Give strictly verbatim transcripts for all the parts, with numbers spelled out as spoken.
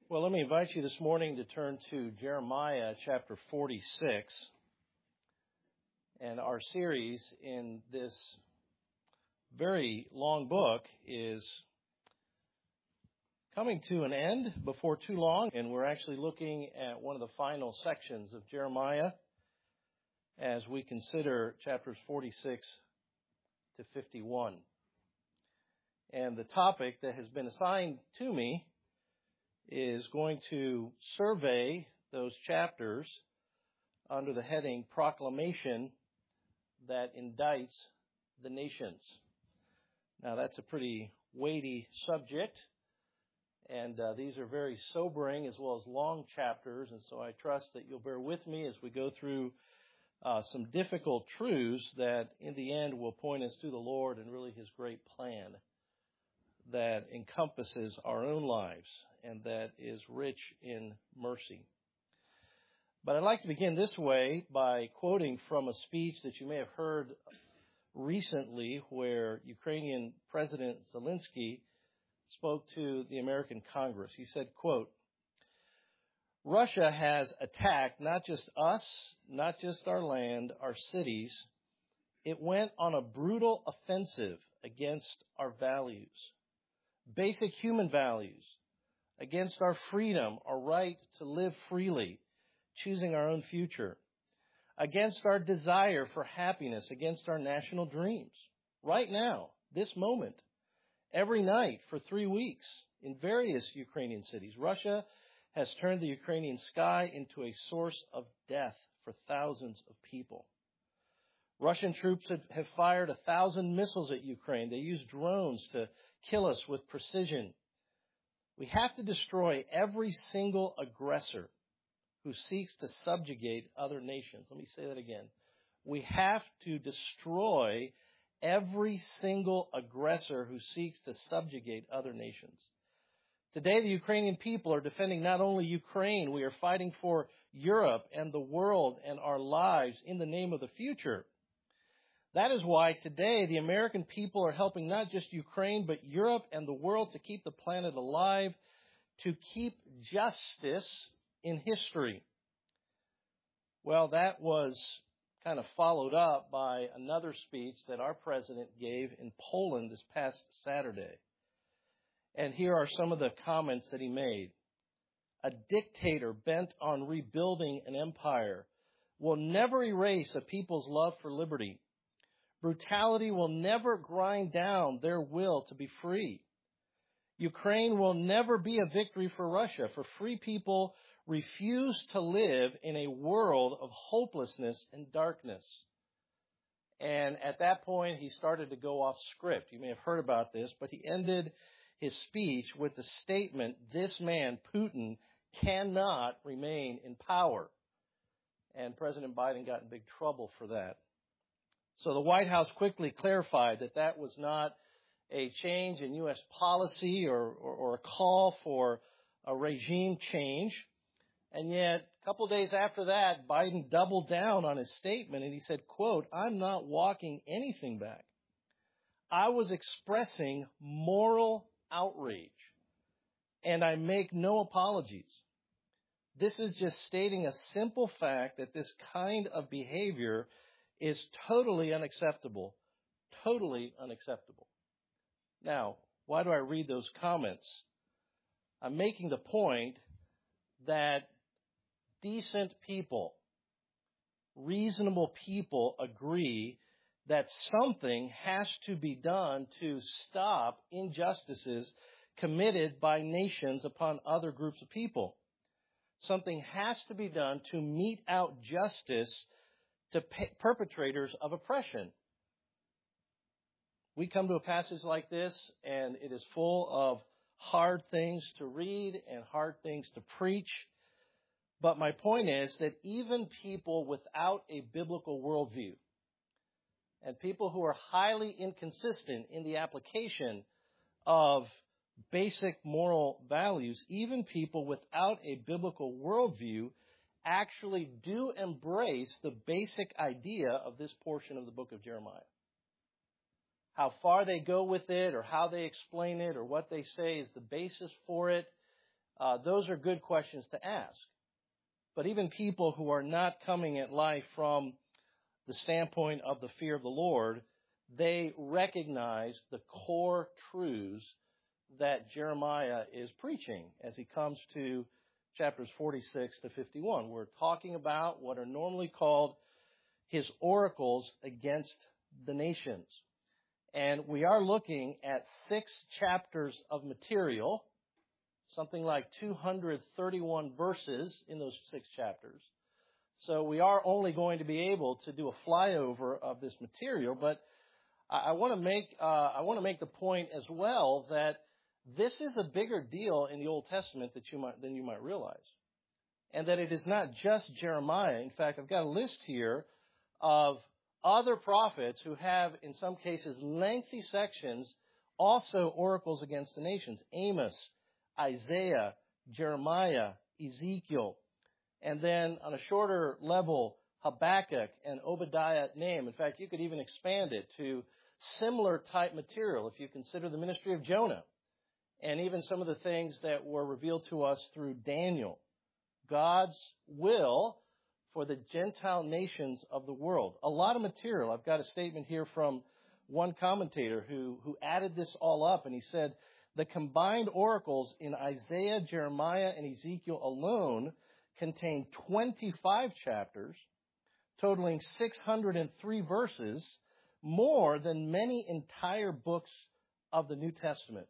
Well, let me invite you this morning to turn to Jeremiah chapter forty-six. And our series in this very long book is coming to an end before too long. And we're actually looking at one of the final sections of Jeremiah as we consider chapters forty-six to fifty-one. And the topic that has been assigned to me is going to survey those chapters under the heading Proclamation that Indicts the Nations. Now, that's a pretty weighty subject, and uh, these are very sobering as well as long chapters, and so I trust that you'll bear with me as we go through uh, some difficult truths that in the end will point us to the Lord and really His great plan that encompasses our own lives and that is rich in mercy. But I'd like to begin this way by quoting from a speech that you may have heard recently where Ukrainian President Zelensky spoke to the American Congress. He said, quote, "Russia has attacked not just us, not just our land, our cities. It went on a brutal offensive against our values. Basic human values, against our freedom, our right to live freely, choosing our own future, against our desire for happiness, against our national dreams. Right now, this moment, every night for three weeks in various Ukrainian cities, Russia has turned the Ukrainian sky into a source of death for thousands of people. Russian troops have fired a thousand missiles at Ukraine. They used drones to kill us with precision. We have to destroy every single aggressor who seeks to subjugate other nations." Let me say that again. We have to destroy every single aggressor who seeks to subjugate other nations. Today, the Ukrainian people are defending not only Ukraine, we are fighting for Europe and the world and our lives in the name of the future. That is why today the American people are helping not just Ukraine, but Europe and the world to keep the planet alive, to keep justice in history. Well, that was kind of followed up by another speech that our president gave in Poland this past Saturday. And here are some of the comments that he made. "A dictator bent on rebuilding an empire will never erase a people's love for liberty. Brutality will never grind down their will to be free. Ukraine will never be a victory for Russia, for free people refuse to live in a world of hopelessness and darkness." And at that point, he started to go off script. You may have heard about this, but he ended his speech with the statement, "This man, Putin, cannot remain in power." And President Biden got in big trouble for that. So the White House quickly clarified that that was not a change in U S policy or, or, or a call for a regime change. And yet, a couple days after that, Biden doubled down on his statement and he said, quote, "I'm not walking anything back. I was expressing moral outrage, and I make no apologies. This is just stating a simple fact that this kind of behavior is totally unacceptable, totally unacceptable." Now, why do I read those comments? I'm making the point that decent people, reasonable people agree that something has to be done to stop injustices committed by nations upon other groups of people. Something has to be done to mete out justice to perpetrators of oppression. We come to a passage like this, and it is full of hard things to read and hard things to preach. But my point is that even people without a biblical worldview and people who are highly inconsistent in the application of basic moral values, even people without a biblical worldview actually do embrace the basic idea of this portion of the book of Jeremiah. How far they go with it or how they explain it or what they say is the basis for it, Uh, those are good questions to ask. But even people who are not coming at life from the standpoint of the fear of the Lord, they recognize the core truths that Jeremiah is preaching as he comes to chapters forty-six to fifty-one. We're talking about what are normally called his oracles against the nations. And we are looking at six chapters of material, something like two hundred thirty-one verses in those six chapters. So we are only going to be able to do a flyover of this material, but I want to make uh, I want to make the point as well that this is a bigger deal in the Old Testament that you might, than you might realize, and that it is not just Jeremiah. In fact, I've got a list here of other prophets who have, in some cases, lengthy sections, also oracles against the nations: Amos, Isaiah, Jeremiah, Ezekiel. And then on a shorter level, Habakkuk and Obadiah name. In fact, you could even expand it to similar type material if you consider the ministry of Jonah and even some of the things that were revealed to us through Daniel. God's will for the Gentile nations of the world. A lot of material. I've got a statement here from one commentator who, who added this all up, and he said, the combined oracles in Isaiah, Jeremiah, and Ezekiel alone contain twenty-five chapters, totaling six hundred three verses, more than many entire books of the New Testament.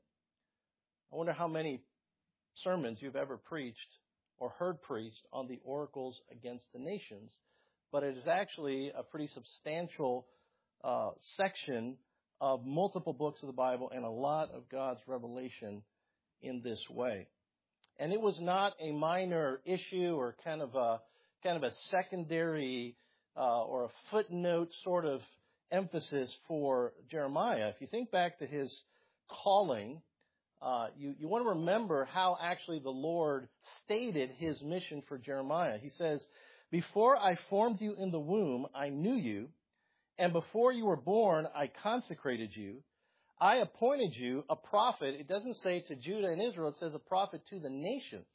I wonder how many sermons you've ever preached or heard preached on the oracles against the nations, but it is actually a pretty substantial uh, section of multiple books of the Bible and a lot of God's revelation in this way. And it was not a minor issue or kind of a kind of a secondary uh, or a footnote sort of emphasis for Jeremiah. If you think back to his calling, uh, you, you want to remember how actually the Lord stated his mission for Jeremiah. He says, before I formed you in the womb, I knew you, and before you were born, I consecrated you. I appointed you a prophet. It doesn't say to Judah and Israel. It says a prophet to the nations.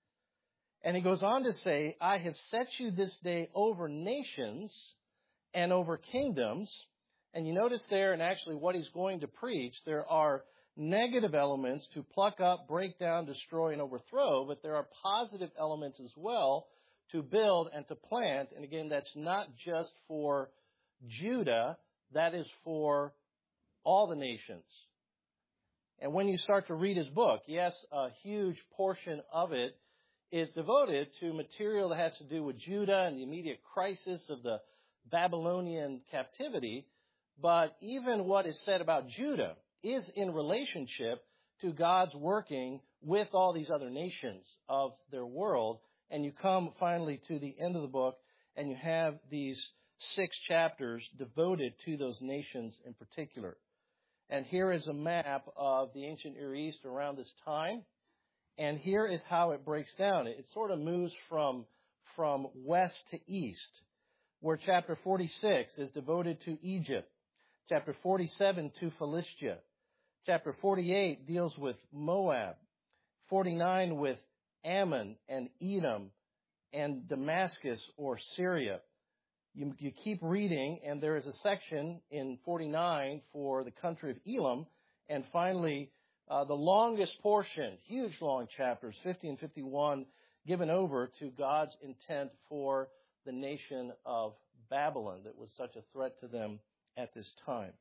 And he goes on to say, I have set you this day over nations and over kingdoms. And you notice there, and actually what he's going to preach, there are negative elements to pluck up, break down, destroy, and overthrow. But there are positive elements as well to build and to plant. And again, that's not just for Judah. That is for all the nations. And when you start to read his book, yes, a huge portion of it is devoted to material that has to do with Judah and the immediate crisis of the Babylonian captivity. But even what is said about Judah is in relationship to God's working with all these other nations of their world. And you come finally to the end of the book, and you have these six chapters devoted to those nations in particular. And here is a map of the ancient Near East around this time. And here is how it breaks down. It sort of moves from, from west to east, where chapter forty-six is devoted to Egypt. Chapter forty-seven to Philistia. Chapter forty-eight deals with Moab. forty-nine with Ammon and Edom and Damascus or Syria. You, you keep reading, and there is a section in forty-nine for the country of Elam, and finally, uh, the longest portion, huge long chapters, fifty and fifty-one, given over to God's intent for the nation of Babylon that was such a threat to them at this time.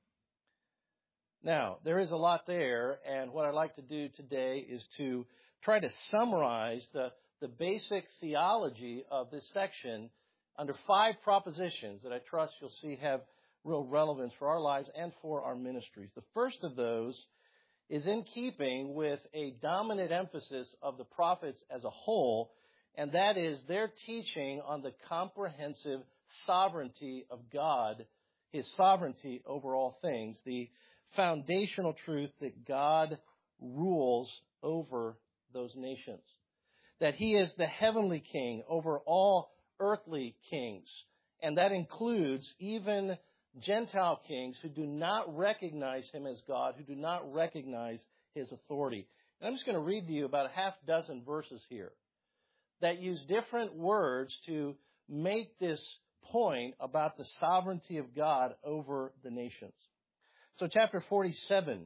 Now, there is a lot there, and what I'd like to do today is to try to summarize the, the basic theology of this section under five propositions that I trust you'll see have real relevance for our lives and for our ministries. The first of those is in keeping with a dominant emphasis of the prophets as a whole, and that is their teaching on the comprehensive sovereignty of God, his sovereignty over all things, the foundational truth that God rules over those nations, that he is the heavenly king over all earthly kings, and that includes even Gentile kings who do not recognize him as God, who do not recognize his authority. And I'm just going to read to you about a half dozen verses here that use different words to make this point about the sovereignty of God over the nations. So chapter forty-seven,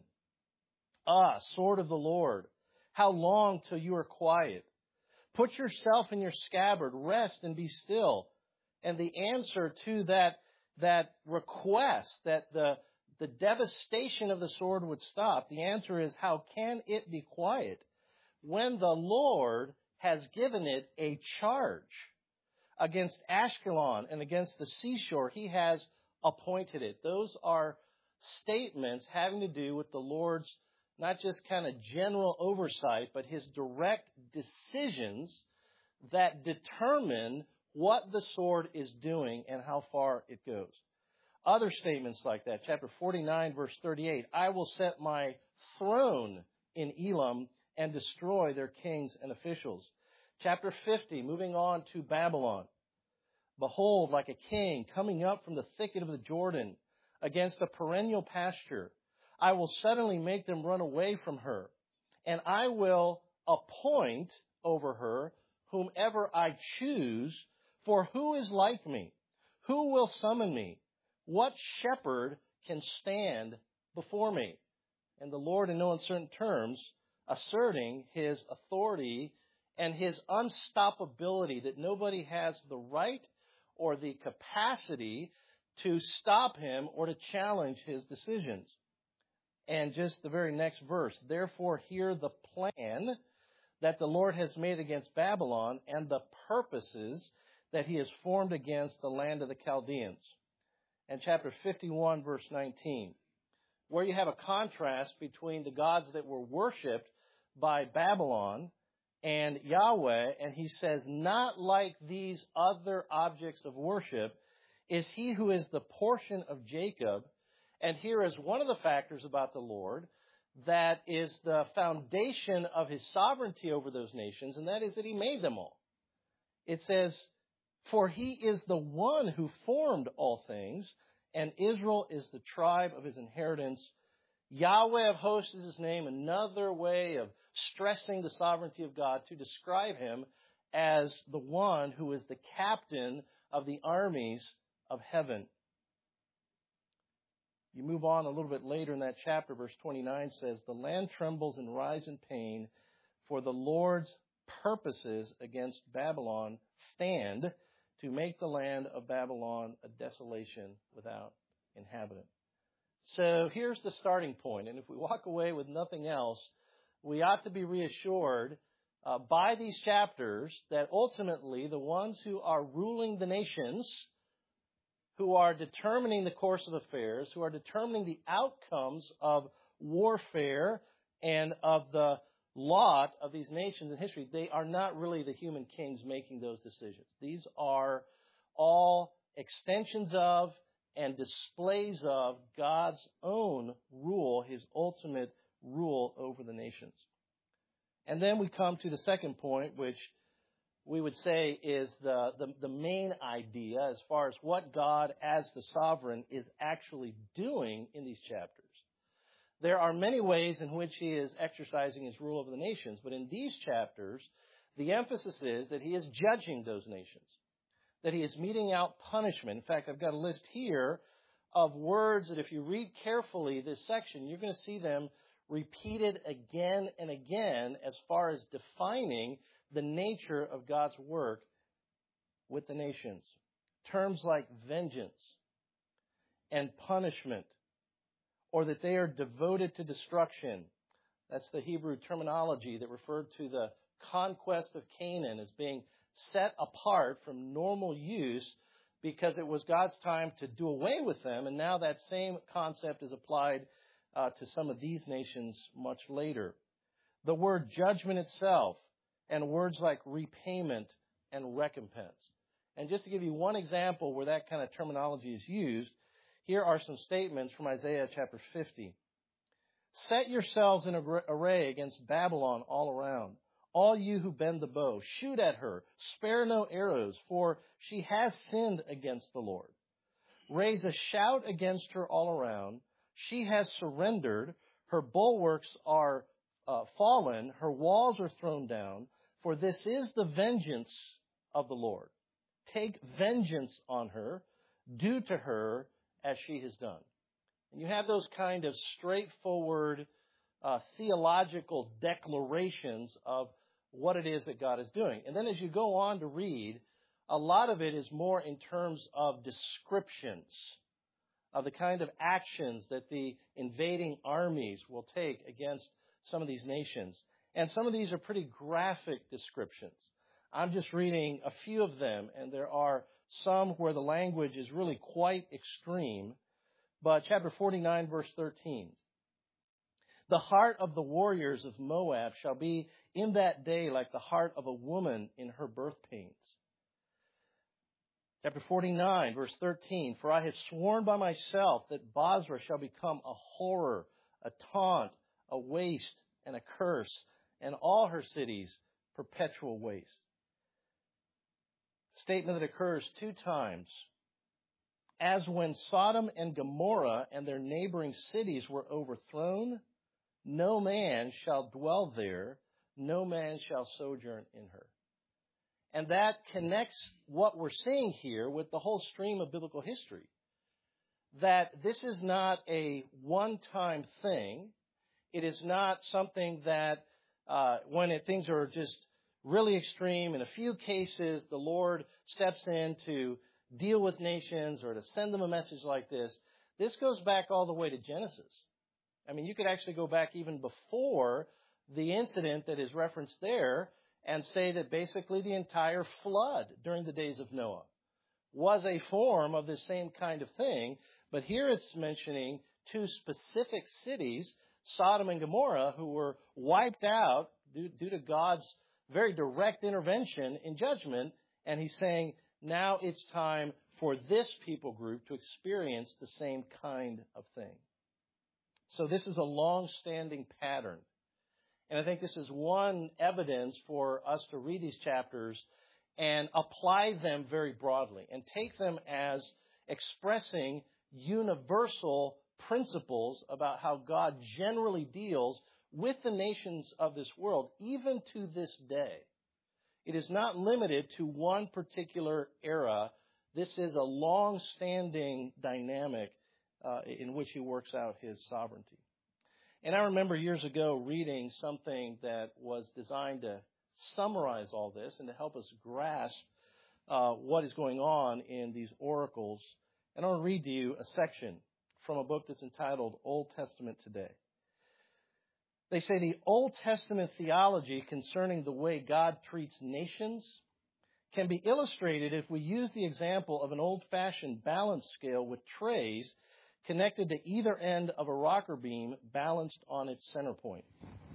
Ah, sword of the Lord, how long till you are quiet? Put yourself in your scabbard, rest and be still. And the answer to that, that request that the, the devastation of the sword would stop, the answer is, how can it be quiet when the Lord has given it a charge against Ashkelon and against the seashore? He has appointed it. Those are statements having to do with the Lord's not just kind of general oversight, but his direct decisions that determine what the sword is doing and how far it goes. Other statements like that, chapter forty-nine, verse thirty-eight, I will set my throne in Elam and destroy their kings and officials. Chapter fifty, moving on to Babylon. Behold, like a king coming up from the thicket of the Jordan against a perennial pasture, I will suddenly make them run away from her, and I will appoint over her whomever I choose. For who is like me? Who will summon me? What shepherd can stand before me? And the Lord, in no uncertain terms, asserting his authority and his unstoppability, that nobody has the right or the capacity to stop him or to challenge his decisions. And just the very next verse, therefore hear the plan that the Lord has made against Babylon and the purposes that he has formed against the land of the Chaldeans. And chapter fifty-one, verse nineteen, where you have a contrast between the gods that were worshipped by Babylon and Yahweh, and he says, not like these other objects of worship is he who is the portion of Jacob. And here is one of the factors about the Lord that is the foundation of his sovereignty over those nations, and that is that he made them all. It says, for he is the one who formed all things, and Israel is the tribe of his inheritance. Yahweh of hosts is his name, another way of stressing the sovereignty of God to describe him as the one who is the captain of the armies of heaven. You move on a little bit later in that chapter, verse twenty-nine says, the land trembles and writhes in pain, for the Lord's purposes against Babylon stand to make the land of Babylon a desolation without inhabitant. So here's the starting point, and if we walk away with nothing else, we ought to be reassured uh, by these chapters that ultimately the ones who are ruling the nations, who are determining the course of affairs, who are determining the outcomes of warfare and of the lot of these nations in history, they are not really the human kings making those decisions. These are all extensions of and displays of God's own rule, his ultimate rule over the nations. And then we come to the second point, which we would say is the, the, the main idea as far as what God as the sovereign is actually doing in these chapters. There are many ways in which he is exercising his rule over the nations, but in these chapters, the emphasis is that he is judging those nations, that he is meting out punishment. In fact, I've got a list here of words that if you read carefully this section, you're going to see them repeated again and again as far as defining the nature of God's work with the nations. Terms like vengeance and punishment, or that they are devoted to destruction. That's the Hebrew terminology that referred to the conquest of Canaan as being set apart from normal use because it was God's time to do away with them, and now that same concept is applied uh, to some of these nations much later. The word judgment itself, and words like repayment and recompense. And just to give you one example where that kind of terminology is used, here are some statements from Isaiah chapter fifty. Set yourselves in array against Babylon all around, all you who bend the bow. Shoot at her, spare no arrows, for she has sinned against the Lord. Raise a shout against her all around. She has surrendered. Her bulwarks are uh, fallen, her walls are thrown down, for this is the vengeance of the Lord. Take vengeance on her, do to her as she has done. And you have those kind of straightforward uh, theological declarations of what it is that God is doing. And then as you go on to read, a lot of it is more in terms of descriptions of the kind of actions that the invading armies will take against some of these nations. And some of these are pretty graphic descriptions. I'm just reading a few of them, and there are some where the language is really quite extreme. But chapter forty-nine, verse thirteen. The heart of the warriors of Moab shall be in that day like the heart of a woman in her birth pains. Chapter forty-nine, verse thirteen. For I have sworn by myself that Bozrah shall become a horror, a taunt, a waste, and a curse, and all her cities perpetual waste. Statement that occurs two times. As when Sodom and Gomorrah and their neighboring cities were overthrown, no man shall dwell there, no man shall sojourn in her. And that connects what we're seeing here with the whole stream of biblical history. That this is not a one-time thing. It is not something that uh, when it, things are just really extreme, in a few cases the Lord steps in to deal with nations or to send them a message like this. This goes back all the way to Genesis. I mean, you could actually go back even before the incident that is referenced there and say that basically the entire flood during the days of Noah was a form of the same kind of thing. But here it's mentioning two specific cities, Sodom and Gomorrah, who were wiped out due, due to God's very direct intervention in judgment. And he's saying, now it's time for this people group to experience the same kind of thing. So this is a long-standing pattern. And I think this is one evidence for us to read these chapters and apply them very broadly and take them as expressing universal principles about how God generally deals with the nations of this world, even to this day. It is not limited to one particular era. This is a long-standing dynamic uh, in which he works out his sovereignty. And I remember years ago reading something that was designed to summarize all this and to help us grasp uh, what is going on in these oracles. And I want to read to you a section from a book that's entitled Old Testament Today. They say the Old Testament theology concerning the way God treats nations can be illustrated if we use the example of an old-fashioned balance scale with trays connected to either end of a rocker beam balanced on its center point.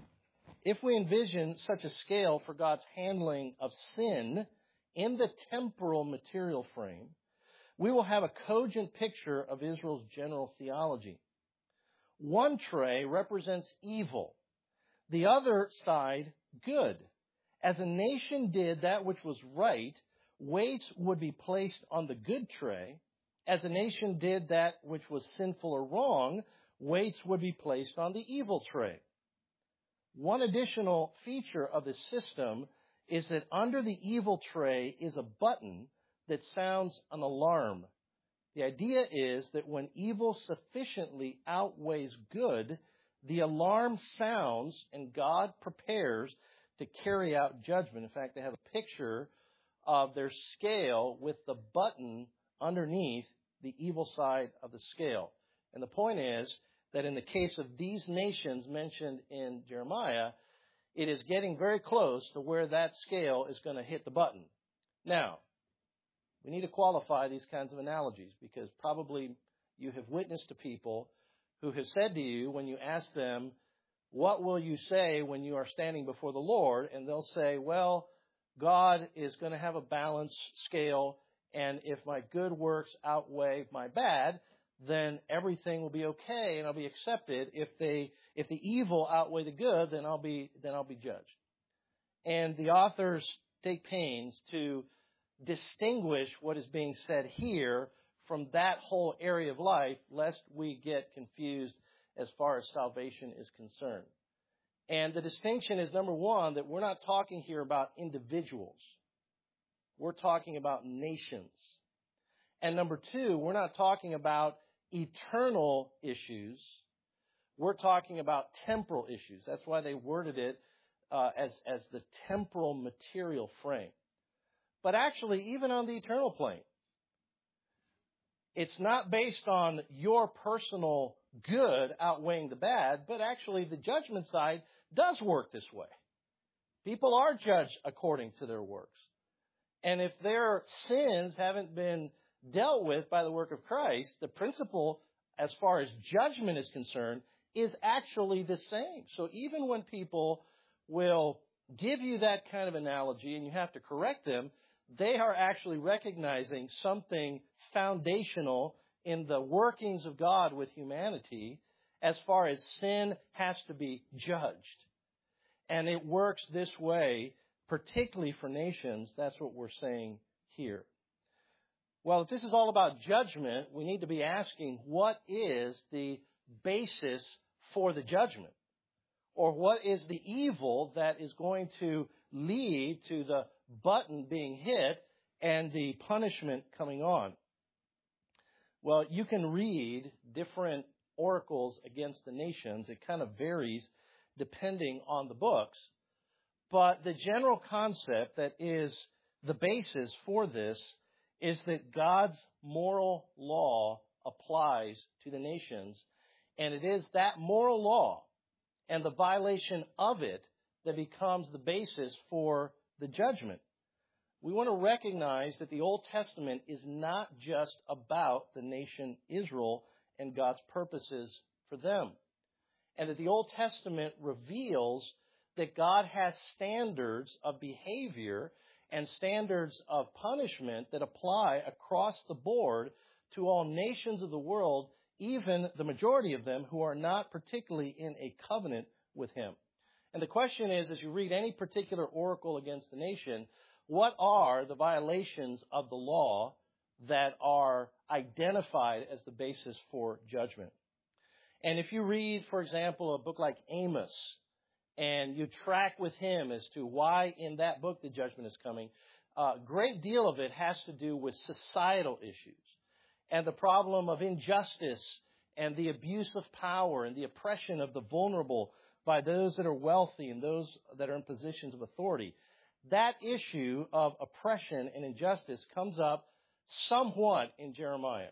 If we envision such a scale for God's handling of sin in the temporal material frame, we will have a cogent picture of Israel's general theology. One tray represents evil, the other side good. As a nation did that which was right, weights would be placed on the good tray. As a nation did that which was sinful or wrong, weights would be placed on the evil tray. One additional feature of this system is that under the evil tray is a button that sounds an alarm. The idea is that when evil sufficiently outweighs good, the alarm sounds and God prepares to carry out judgment. In fact, they have a picture of their scale with the button underneath the evil side of the scale. And the point is that in the case of these nations mentioned in Jeremiah, it is getting very close to where that scale is going to hit the button. Now, we need to qualify these kinds of analogies because probably you have witnessed to people who have said to you when you ask them, what will you say when you are standing before the Lord? And they'll say, well, God is going to have a balanced scale, and if my good works outweigh my bad, then everything will be okay and I'll be accepted. If they, if the evil outweigh the good, then I'll be, then I'll be judged. And the authors take pains to distinguish what is being said here from that whole area of life, lest we get confused as far as salvation is concerned. And the distinction is, number one, that we're not talking here about individuals. We're talking about nations. And number two, we're not talking about eternal issues. We're talking about temporal issues. That's why they worded it uh, as, as the temporal material frame. But actually, even on the eternal plane, it's not based on your personal good outweighing the bad, but actually the judgment side does work this way. People are judged according to their works. And if their sins haven't been dealt with by the work of Christ, the principle, as far as judgment is concerned, is actually the same. So even when people will give you that kind of analogy and you have to correct them, they are actually recognizing something foundational in the workings of God with humanity as far as sin has to be judged. And it works this way, particularly for nations. That's what we're saying here. Well, if this is all about judgment, we need to be asking, what is the basis for the judgment? Or what is the evil that is going to lead to the button being hit and the punishment coming on? Well, you can read different oracles against the nations. It kind of varies depending on the books. But the general concept that is the basis for this is that God's moral law applies to the nations. And it is that moral law and the violation of it that becomes the basis for the judgment. We want to recognize that the Old Testament is not just about the nation Israel and God's purposes for them. And that the Old Testament reveals that God has standards of behavior and standards of punishment that apply across the board to all nations of the world, even the majority of them who are not particularly in a covenant with Him. And the question is, as you read any particular oracle against the nation, what are the violations of the law that are identified as the basis for judgment? And if you read, for example, a book like Amos, and you track with him as to why in that book the judgment is coming, a great deal of it has to do with societal issues and the problem of injustice and the abuse of power and the oppression of the vulnerable by those that are wealthy and those that are in positions of authority. That issue of oppression and injustice comes up somewhat in Jeremiah.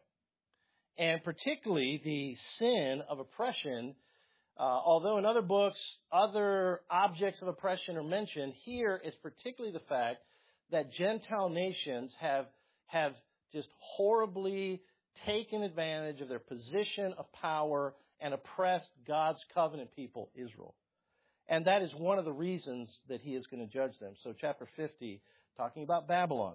And particularly the sin of oppression, uh, although in other books, other objects of oppression are mentioned, here is particularly the fact that Gentile nations have, have just horribly taken advantage of their position of power and oppressed God's covenant people, Israel. And that is one of the reasons that He is going to judge them. So chapter fifty, talking about Babylon.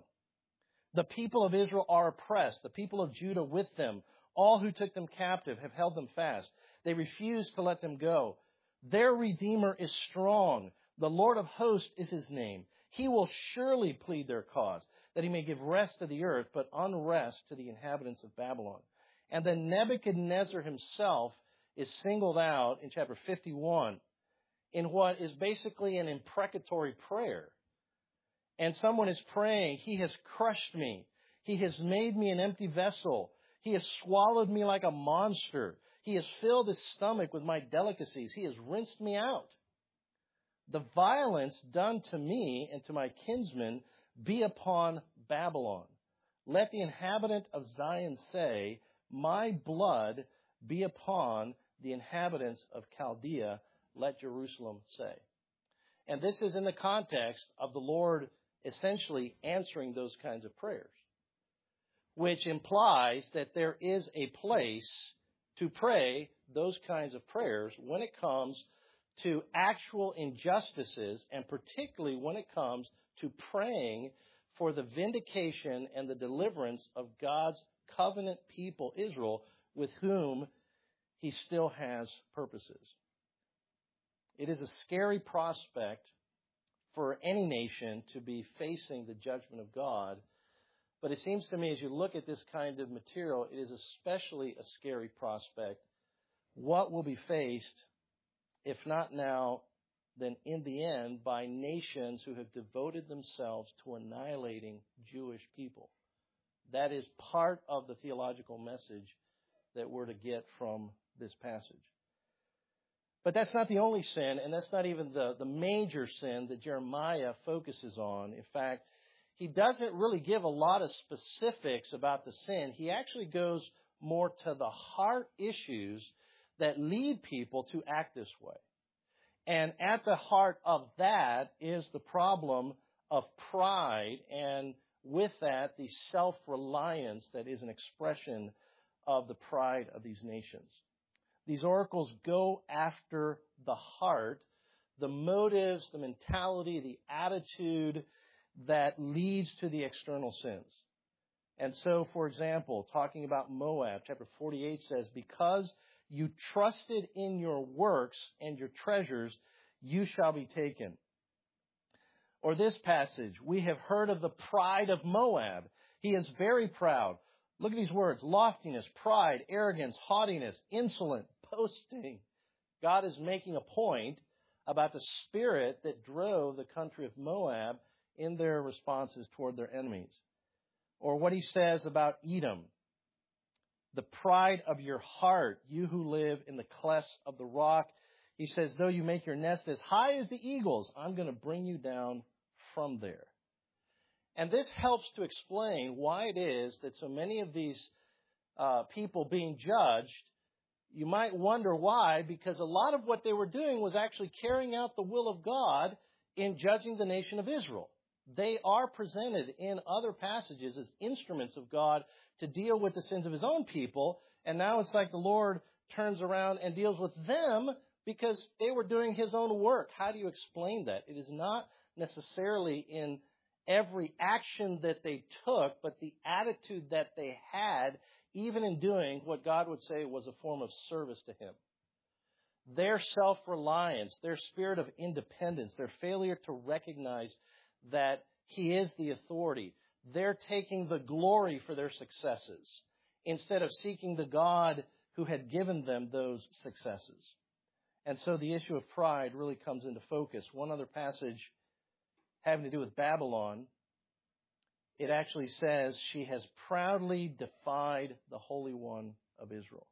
The people of Israel are oppressed, the people of Judah with them. All who took them captive have held them fast. They refuse to let them go. Their Redeemer is strong. The Lord of hosts is His name. He will surely plead their cause, that He may give rest to the earth, but unrest to the inhabitants of Babylon. And then Nebuchadnezzar himself is singled out in chapter fifty-one in what is basically an imprecatory prayer. And someone is praying, He has crushed me. He has made me an empty vessel. He has swallowed me like a monster. He has filled His stomach with my delicacies. He has rinsed me out. The violence done to me and to my kinsmen be upon Babylon. Let the inhabitant of Zion say, my blood be upon the inhabitants of Chaldea. Let Jerusalem say. And this is in the context of the Lord essentially answering those kinds of prayers, which implies that there is a place to pray those kinds of prayers when it comes to actual injustices, and particularly when it comes to praying for the vindication and the deliverance of God's covenant people, Israel, with whom He still has purposes. It is a scary prospect for any nation to be facing the judgment of God. But it seems to me, as you look at this kind of material, it is especially a scary prospect. What will be faced, if not now, than in the end by nations who have devoted themselves to annihilating Jewish people. That is part of the theological message that we're to get from this passage. But that's not the only sin, and that's not even the, the major sin that Jeremiah focuses on. In fact, he doesn't really give a lot of specifics about the sin. He actually goes more to the heart issues that lead people to act this way. And at the heart of that is the problem of pride, and with that, the self-reliance that is an expression of the pride of these nations. These oracles go after the heart, the motives, the mentality, the attitude that leads to the external sins. And so, for example, talking about Moab, chapter forty-eight says, because you trusted in your works and your treasures, you shall be taken. Or this passage, we have heard of the pride of Moab. He is very proud. Look at these words: loftiness, pride, arrogance, haughtiness, insolent, boasting. God is making a point about the spirit that drove the country of Moab in their responses toward their enemies. Or what he says about Edom: the pride of your heart, you who live in the clefts of the rock. He says, though you make your nest as high as the eagles, I'm going to bring you down from there. And this helps to explain why it is that so many of these uh, people being judged, you might wonder why, because a lot of what they were doing was actually carrying out the will of God in judging the nation of Israel. They are presented in other passages as instruments of God to deal with the sins of his own people. And now it's like the Lord turns around and deals with them because they were doing his own work. How do you explain that? It is not necessarily in every action that they took, but the attitude that they had, even in doing what God would say was a form of service to him. Their self-reliance, their spirit of independence, their failure to recognize that he is the authority. They're taking the glory for their successes instead of seeking the God who had given them those successes. And so the issue of pride really comes into focus. One other passage having to do with Babylon, it actually says she has proudly defied the Holy One of Israel.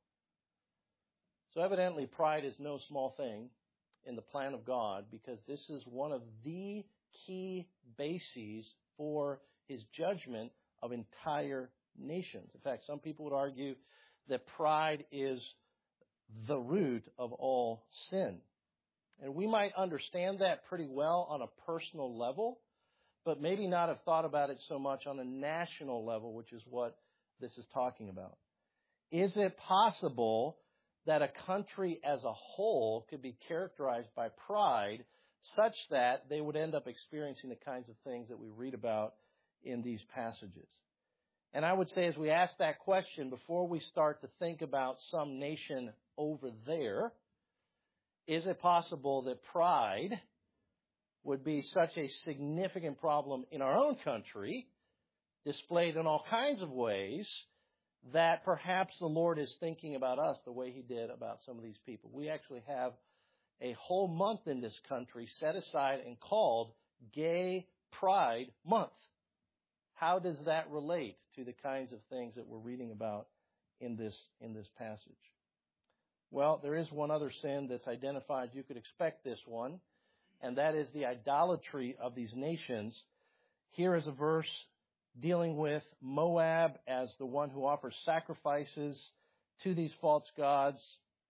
So evidently pride is no small thing in the plan of God, because this is one of the key bases for his judgment of entire nations. In fact, some people would argue that pride is the root of all sin. And we might understand that pretty well on a personal level, but maybe not have thought about it so much on a national level, which is what this is talking about. Is it possible that a country as a whole could be characterized by pride such that they would end up experiencing the kinds of things that we read about in these passages? And I would say, as we ask that question, before we start to think about some nation over there, is it possible that pride would be such a significant problem in our own country, displayed in all kinds of ways, that perhaps the Lord is thinking about us the way he did about some of these people? We actually have a whole month in this country set aside and called Gay Pride Month. How does that relate to the kinds of things that we're reading about in this, in this passage? Well, there is one other sin that's identified. You could expect this one, and that is the idolatry of these nations. Here is a verse dealing with Moab as the one who offers sacrifices to these false gods.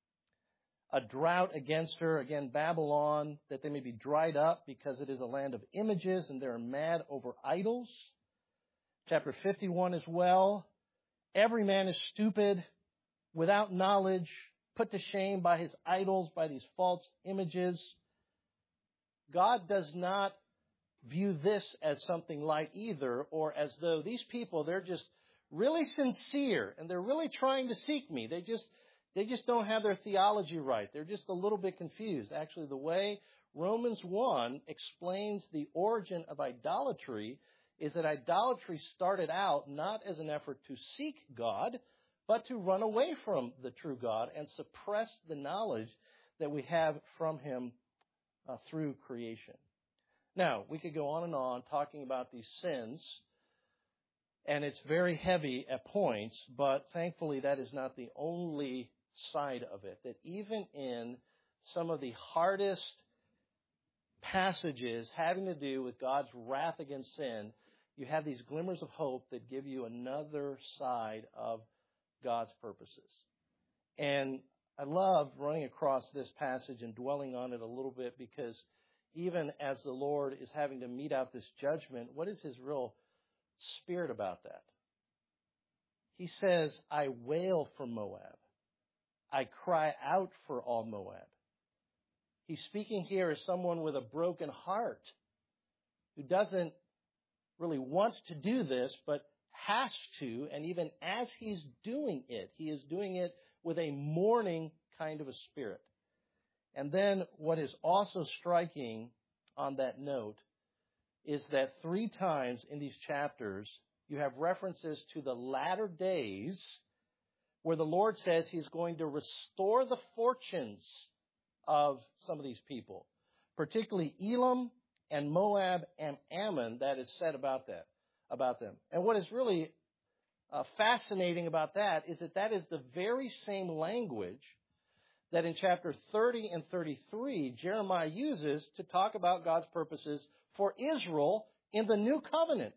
A drought against her, again, Babylon, that they may be dried up because it is a land of images and they're mad over idols. Chapter fifty-one as well. Every man is stupid, without knowledge, put to shame by his idols, by these false images. God does not view this as something light either, or as though these people, they're just really sincere and they're really trying to seek me. They just, they just don't have their theology right. They're just a little bit confused. Actually, the way Romans one explains the origin of idolatry is that idolatry started out not as an effort to seek God, but to run away from the true God and suppress the knowledge that we have from him uh, through creation. Now, we could go on and on talking about these sins, and it's very heavy at points, but thankfully that is not the only side of it. That even in some of the hardest passages having to do with God's wrath against sin, you have these glimmers of hope that give you another side of God's purposes. And I love running across this passage and dwelling on it a little bit, because even as the Lord is having to mete out this judgment, what is his real spirit about that? He says, I wail for Moab. I cry out for all Moab. He's speaking here as someone with a broken heart who doesn't really want to do this, but has to, and even as he's doing it, he is doing it with a mourning kind of a spirit. And then what is also striking on that note is that three times in these chapters, you have references to the latter days where the Lord says he's going to restore the fortunes of some of these people, particularly Elam and Moab and Ammon. That is said about that, about them. And what is really uh, fascinating about that is that that is the very same language that in chapter thirty and thirty-three, Jeremiah uses to talk about God's purposes for Israel in the new covenant.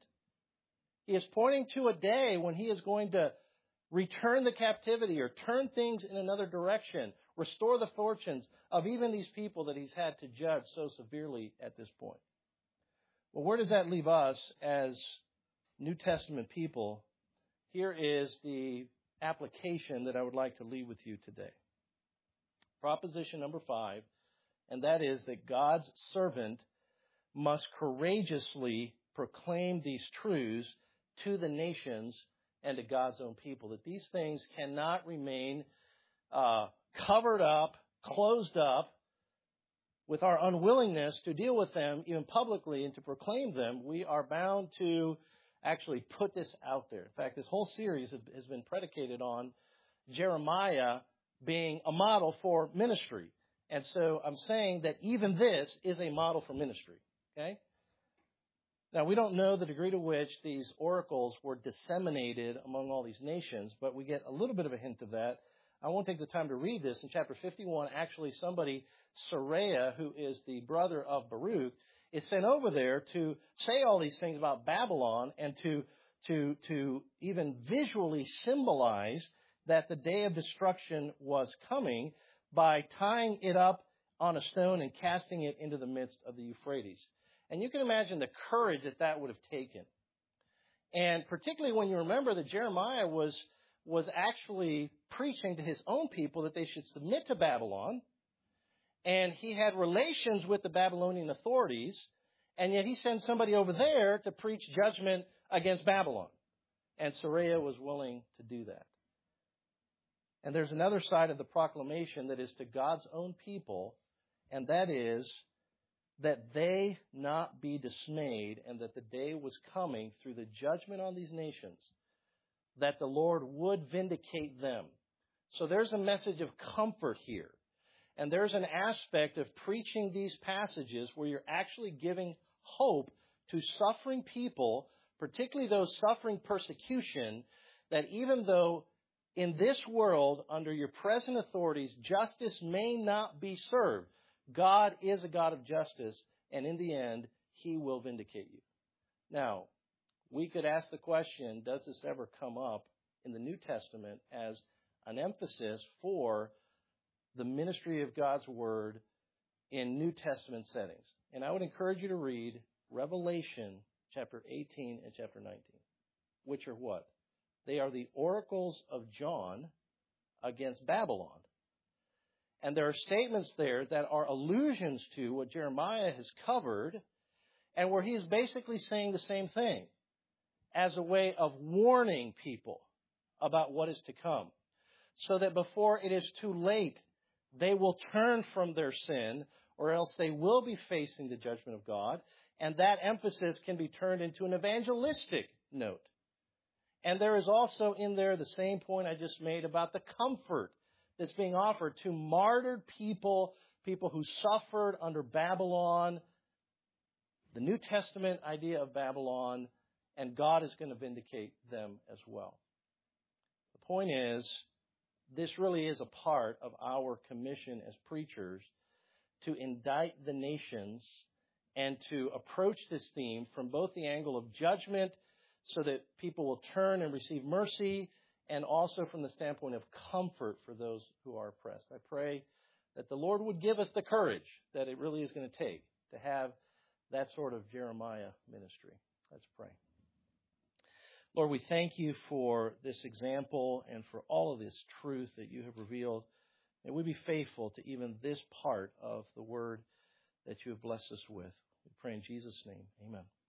He is pointing to a day when he is going to return the captivity or turn things in another direction, restore the fortunes of even these people that he's had to judge so severely at this point. Well, where does that leave us as New Testament people? Here is the application that I would like to leave with you today. Proposition number five, and that is that God's servant must courageously proclaim these truths to the nations and to God's own people, that these things cannot remain uh, covered up, closed up, with our unwillingness to deal with them even publicly and to proclaim them. We are bound to actually put this out there. In fact, this whole series has been predicated on Jeremiah being a model for ministry. And so I'm saying that even this is a model for ministry. Okay? Now, we don't know the degree to which these oracles were disseminated among all these nations, but we get a little bit of a hint of that. I won't take the time to read this. In chapter fifty-one, actually somebody, Seraiah, who is the brother of Baruch, is sent over there to say all these things about Babylon and to, to, to even visually symbolize that the day of destruction was coming by tying it up on a stone and casting it into the midst of the Euphrates. And you can imagine the courage that that would have taken. And particularly when you remember that Jeremiah was, was actually preaching to his own people that they should submit to Babylon. And he had relations with the Babylonian authorities. And yet he sends somebody over there to preach judgment against Babylon. And Seraiah was willing to do that. And there's another side of the proclamation that is to God's own people, and that is that they not be dismayed, and that the day was coming through the judgment on these nations, that the Lord would vindicate them. So there's a message of comfort here. And there's an aspect of preaching these passages where you're actually giving hope to suffering people, particularly those suffering persecution, that even though in this world, under your present authorities, justice may not be served, God is a God of justice, and in the end, he will vindicate you. Now, we could ask the question, does this ever come up in the New Testament as an emphasis for the ministry of God's Word in New Testament settings? And I would encourage you to read Revelation chapter eighteen and chapter nineteen, which are what? They are the oracles of John against Babylon. And there are statements there that are allusions to what Jeremiah has covered, and where he is basically saying the same thing as a way of warning people about what is to come, so that before it is too late, they will turn from their sin, or else they will be facing the judgment of God. And that emphasis can be turned into an evangelistic note. And there is also in there the same point I just made about the comfort that's being offered to martyred people people who suffered under Babylon, the New Testament idea of Babylon, and God is going to vindicate them as well. The point is, this really is a part of our commission as preachers to indict the nations and to approach this theme from both the angle of judgment so that people will turn and receive mercy, and also from the standpoint of comfort for those who are oppressed. I pray that the Lord would give us the courage that it really is going to take to have that sort of Jeremiah ministry. Let's pray. Lord, we thank you for this example and for all of this truth that you have revealed. May we be faithful to even this part of the word that you have blessed us with. We pray in Jesus' name. Amen.